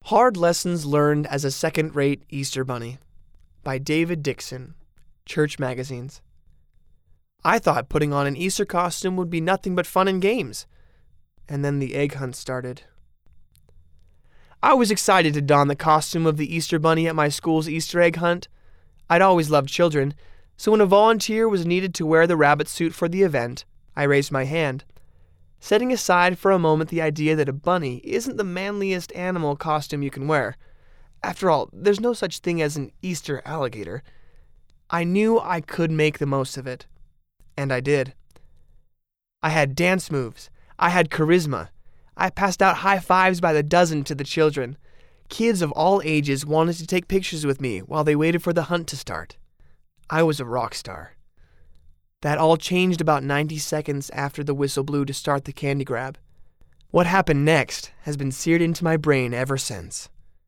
Hard Lessons Learned as a Second-Rate Easter Bunny by David Dixon, Church Magazines. I thought putting on an Easter costume would be nothing but fun and games. And then the egg hunt started. I was excited to don the costume of the Easter Bunny at my school's Easter egg hunt. I'd always loved children, so when a volunteer was needed to wear the rabbit suit for the event, I raised my hand. Setting aside for a moment the idea that a bunny isn't the manliest animal costume you can wear. After all, there's no such thing as an Easter alligator. I knew I could make the most of it. And I did. I had dance moves. I had charisma. I passed out high fives by the dozen to the children. Kids of all ages wanted to take pictures with me while they waited for the hunt to start. I was a rock star. That all changed about 90 seconds after the whistle blew to start the candy grab. What happened next has been seared into my brain ever since.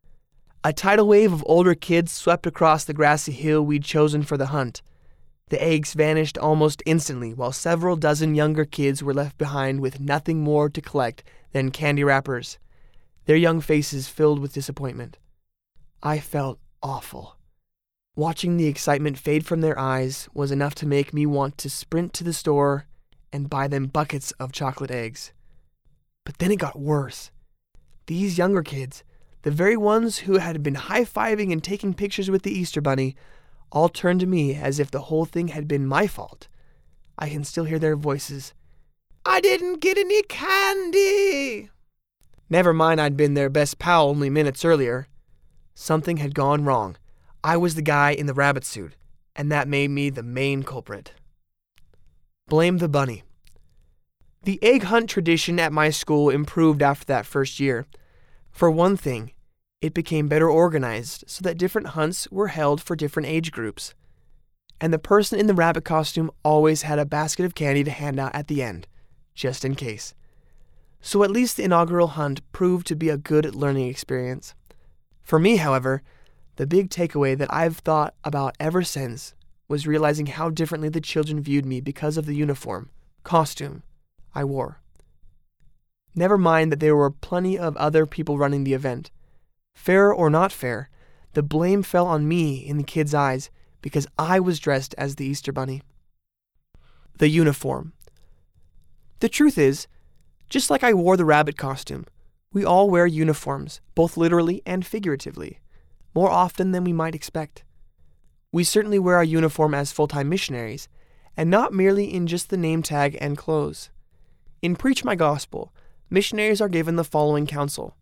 A tidal wave of older kids swept across the grassy hill we'd chosen for the hunt. The eggs vanished almost instantly, while several dozen younger kids were left behind with nothing more to collect than candy wrappers, their young faces filled with disappointment. I felt awful. Watching the excitement fade from their eyes was enough to make me want to sprint to the store and buy them buckets of chocolate eggs. But then it got worse. These younger kids, the very ones who had been high-fiving and taking pictures with the Easter Bunny, all turned to me as if the whole thing had been my fault. I can still hear their voices. "I didn't get any candy!" Never mind I'd been their best pal only minutes earlier. Something had gone wrong. I was the guy in the rabbit suit, and that made me the main culprit. Blame the bunny. The egg hunt tradition at my school improved after that first year. For one thing, it became better organized so that different hunts were held for different age groups. And the person in the rabbit costume always had a basket of candy to hand out at the end, just in case. So at least the inaugural hunt proved to be a good learning experience. For me, however, the big takeaway that I've thought about ever since was realizing how differently the children viewed me because of the costume, I wore. Never mind that there were plenty of other people running the event. Fair or not fair, the blame fell on me in the kids' eyes because I was dressed as the Easter Bunny. The uniform. The truth is, just like I wore the rabbit costume, we all wear uniforms, both literally and figuratively, more often than we might expect. We certainly wear our uniform as full-time missionaries, and not merely in just the name tag and clothes. In Preach My Gospel, missionaries are given the following counsel.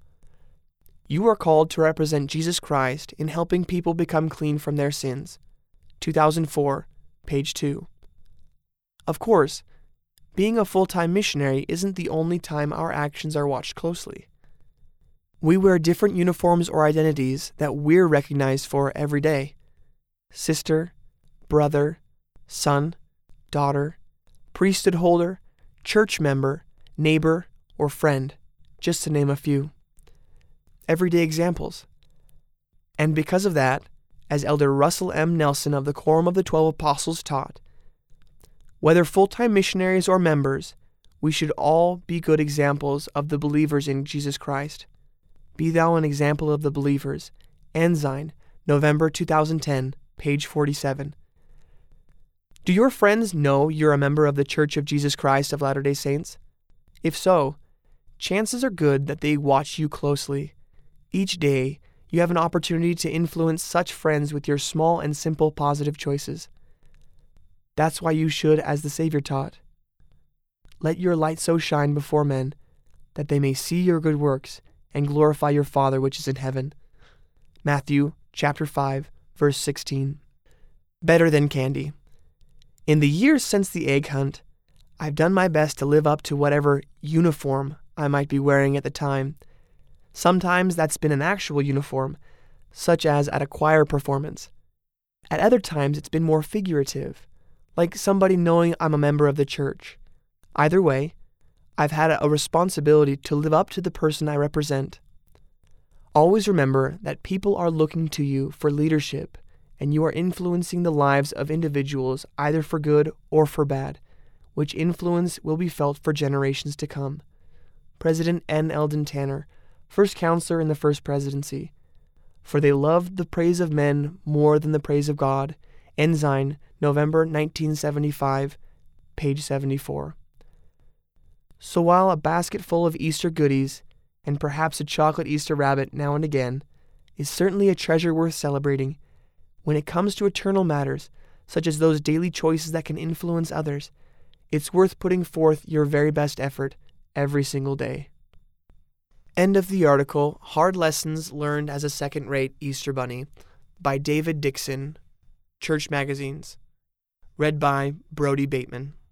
You are called to represent Jesus Christ in helping people become clean from their sins. 2004, page 2. Of course, being a full-time missionary isn't the only time our actions are watched closely. We wear different uniforms or identities that we're recognized for every day. Sister, brother, son, daughter, priesthood holder, church member, neighbor, or friend, just to name a few. Everyday examples. And because of that, as Elder Russell M. Nelson of the Quorum of the 12 Apostles taught, whether full-time missionaries or members, we should all be good examples of the believers in Jesus Christ. Be thou an example of the believers. Ensign, November 2010, page 47. Do your friends know you're a member of the Church of Jesus Christ of Latter-day Saints? If so, chances are good that they watch you closely. Each day, you have an opportunity to influence such friends with your small and simple positive choices. That's why you should, as the Savior taught, let your light so shine before men that they may see your good works and glorify your Father which is in heaven. Matthew chapter 5, verse 16. Better than candy. In the years since the egg hunt, I've done my best to live up to whatever uniform I might be wearing at the time. Sometimes that's been an actual uniform, such as at a choir performance. At other times it's been more figurative, like somebody knowing I'm a member of the church. Either way, I've had a responsibility to live up to the person I represent. Always remember that people are looking to you for leadership, and you are influencing the lives of individuals either for good or for bad, which influence will be felt for generations to come. President N. Eldon Tanner, first counselor in the first presidency. For they loved the praise of men more than the praise of God. Ensign, November 1975, page 74. So while a basket full of Easter goodies, and perhaps a chocolate Easter rabbit now and again, is certainly a treasure worth celebrating, when it comes to eternal matters, such as those daily choices that can influence others, it's worth putting forth your very best effort every single day. End of the article, Hard Lessons Learned as a Second-Rate Easter Bunny, by David Dixon, Church Magazines. Read by Brody Bateman.